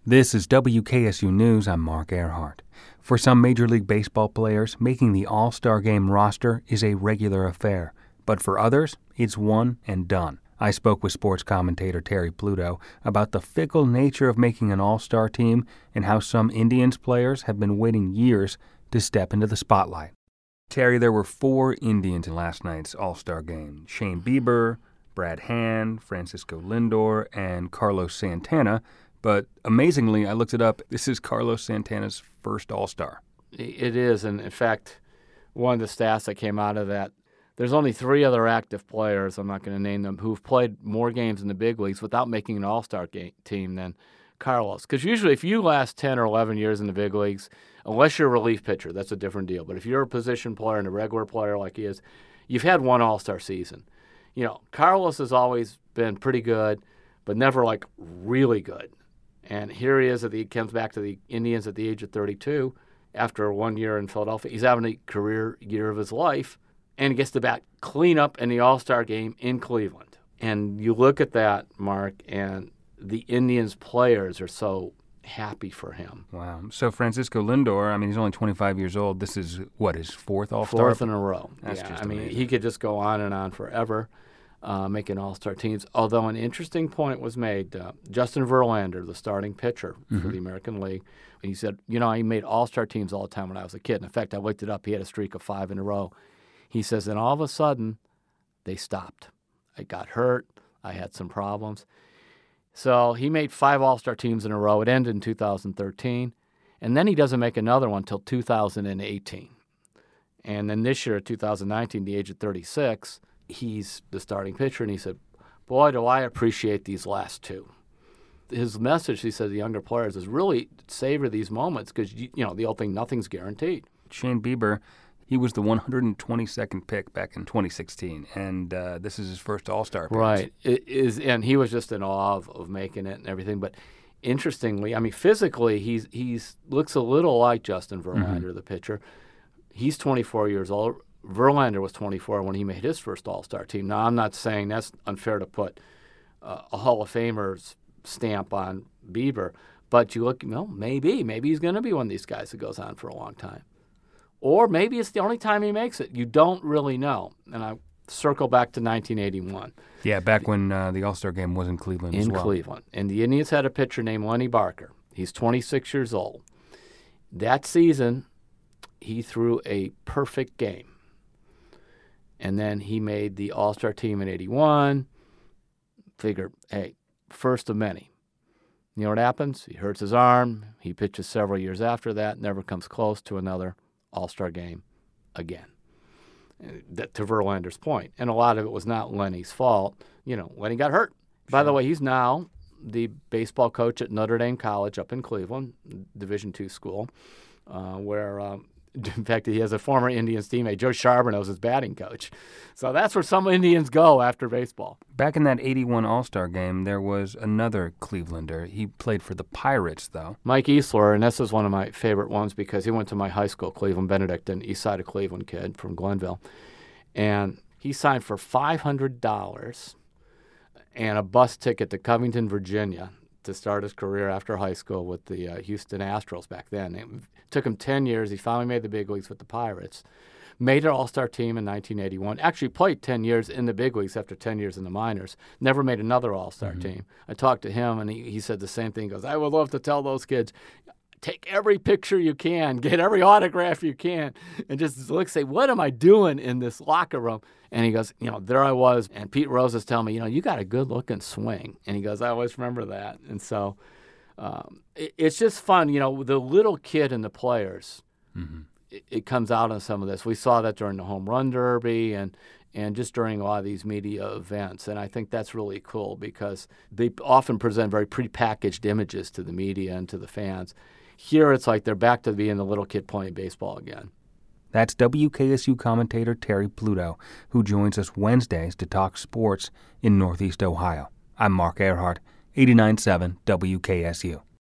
This is WKSU News. I'm Mark Earhart. For some Major League Baseball players, making the All-Star Game roster is a regular affair. But for others, it's one and done. I spoke with sports commentator Terry Pluto about the fickle nature of making an All-Star team and how some Indians players have been waiting years to step into the spotlight. Terry, there were 4 Indians in last night's All-Star Game. Shane Bieber, Brad Hand, Francisco Lindor, and Carlos Santana. But amazingly, I looked it up. This is Carlos Santana's first All-Star. It is, and in fact, one of the stats that came out of that, there's only 3 other active players, I'm not going to name them, who've played more games in the big leagues without making an All-Star team than Carlos. Because usually if you last 10 or 11 years in the big leagues, unless you're a relief pitcher, that's a different deal. But if you're a position player and a regular player like he is, you've had one All-Star season. You know, Carlos has always been pretty good, but never like really good. And here he is, he comes back to the Indians at the age of 32 after 1 year in Philadelphia. He's having a career year of his life, and he gets to clean up in the All-Star Game in Cleveland. And you look at that, Mark, and the Indians players are so happy for him. Wow. So Francisco Lindor, he's only 25 years old. This is, his 4th All-Star? 4th in a row. That's just amazing. He could just go on and on forever. Making All-Star teams. Although an interesting point was made, Justin Verlander, the starting pitcher for the American League, he said, he made All-Star teams all the time when I was a kid. In fact, I looked it up. He had a streak of 5 in a row. He says, and all of a sudden, they stopped. I got hurt. I had some problems. So he made 5 All-Star teams in a row. It ended in 2013. And then he doesn't make another one until 2018. And then this year, 2019, the age of 36, he's the starting pitcher, and he said, boy, do I appreciate these last 2. His message, he said, to the younger players is really savor these moments because, the old thing, nothing's guaranteed. Shane Bieber, he was the 122nd pick back in 2016, and this is his first All-Star appearance. Right. And he was just in awe of making it and everything. But interestingly, physically, he's looks a little like Justin Verlander, the pitcher. He's 24 years old. Verlander was 24 when he made his first All-Star team. Now, I'm not saying that's unfair to put a Hall of Famer's stamp on Bieber, but you look, maybe he's going to be one of these guys that goes on for a long time. Or maybe it's the only time he makes it. You don't really know. And I circle back to 1981. Yeah, back when the All-Star Game was in Cleveland as well. In Cleveland. And the Indians had a pitcher named Lenny Barker. He's 26 years old. That season, he threw a perfect game. And then he made the All-Star team in 81. Figured, hey, first of many. You know what happens? He hurts his arm. He pitches several years after that, never comes close to another All-Star game again. To Verlander's point. And a lot of it was not Lenny's fault. Lenny got hurt. Sure. By the way, he's now the baseball coach at Notre Dame College up in Cleveland, Division II school, where in fact, he has a former Indians teammate, Joe Charbonneau, his batting coach. So that's where some Indians go after baseball. Back in that 81 All-Star Game, there was another Clevelander. He played for the Pirates, though. Mike Easler, and this is one of my favorite ones because he went to my high school, Cleveland Benedictine, east side of Cleveland kid from Glenville. And he signed for $500 and a bus ticket to Covington, Virginia, to start his career after high school with the Houston Astros back then. It took him 10 years. He finally made the big leagues with the Pirates. Made an All-Star team in 1981. Actually played 10 years in the big leagues after 10 years in the minors. Never made another All-Star team. I talked to him, and he said the same thing. He goes, I would love to tell those kids, take every picture you can, get every autograph you can, and just say, what am I doing in this locker room? And he goes, there I was, and Pete Rose is telling me, you got a good-looking swing. And he goes, I always remember that. And so it's just fun. The little kid and the players, it comes out on some of this. We saw that during the Home Run Derby and just during a lot of these media events. And I think that's really cool because they often present very prepackaged images to the media and to the fans. Here it's like they're back to being the little kid playing baseball again. That's WKSU commentator Terry Pluto, who joins us Wednesdays to talk sports in Northeast Ohio. I'm Mark Earhart, 89.7 WKSU.